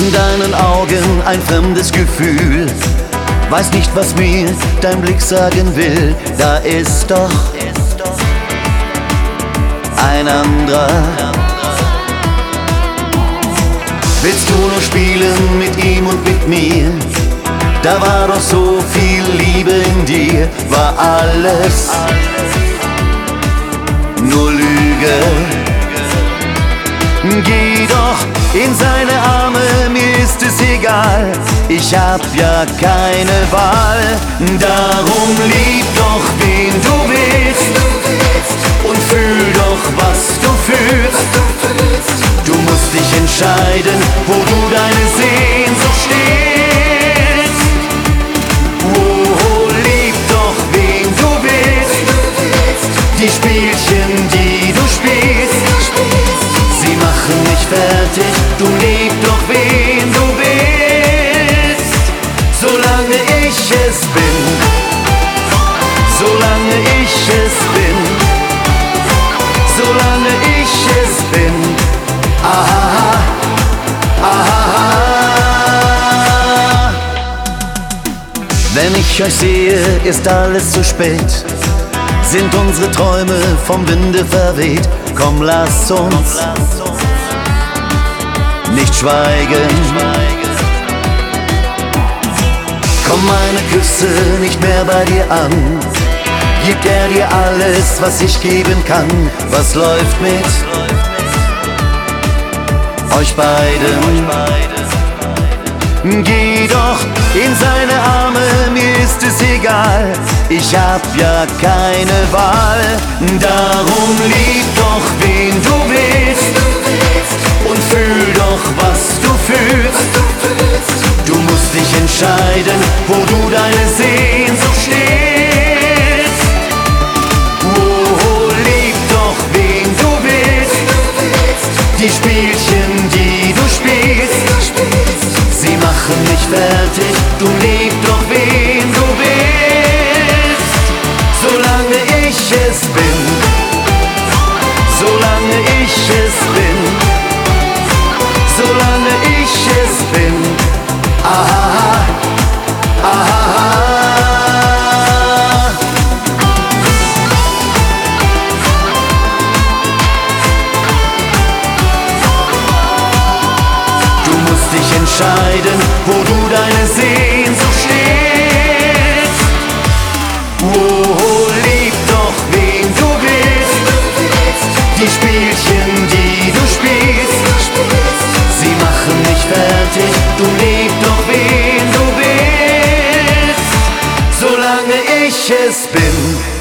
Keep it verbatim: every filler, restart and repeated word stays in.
In deinen Augen ein fremdes Gefühl, weiß nicht, was mir dein Blick sagen will. Da ist doch ein anderer. Willst du nur spielen mit ihm und mit mir? Da war doch so viel Liebe in dir, war alles nur Lüge. Geh doch in seine Arme, mir ist es egal, ich hab ja keine Wahl. Darum lieb doch, wen du willst, und fühl doch, was du fühlst. Du musst dich entscheiden, wo du deine Sehnsucht stehst. Oh, lieb doch, wen du willst, die Spielchen, die du spielst, sie machen mich fertig. Du lieb doch, wen du willst, solange ich es bin, solange ich es bin, solange ich es bin. Aha, aha. Wenn ich euch sehe, ist alles zu spät, sind unsere Träume vom Winde verweht. Komm, lass uns nicht schweigen. Komm, meine Küsse nicht mehr bei dir an. Gibt er dir alles, was ich geben kann? Was läuft mit euch beiden? Geh doch in seine Arme, mir ist es egal, ich hab ja keine Wahl. Darum lieb doch, wen du willst, und fühl doch, was du fühlst. Du musst dich entscheiden, wo du deine Sehnsucht stehst. Oh, lieb doch, wen du willst, die Spielchen, die du spielst, sie machen mich fertig. Du lieb doch, wen du willst, solange ich es bin, solange ich es bin, solange ich es bin. Aha, aha. Du musst dich entscheiden, wo du deine Sehnsucht stehst. Oh, lieb doch, wen du willst, die Spielchen, die du spielst, sie machen mich fertig. Du lieb doch, wen du willst, solange ich es bin.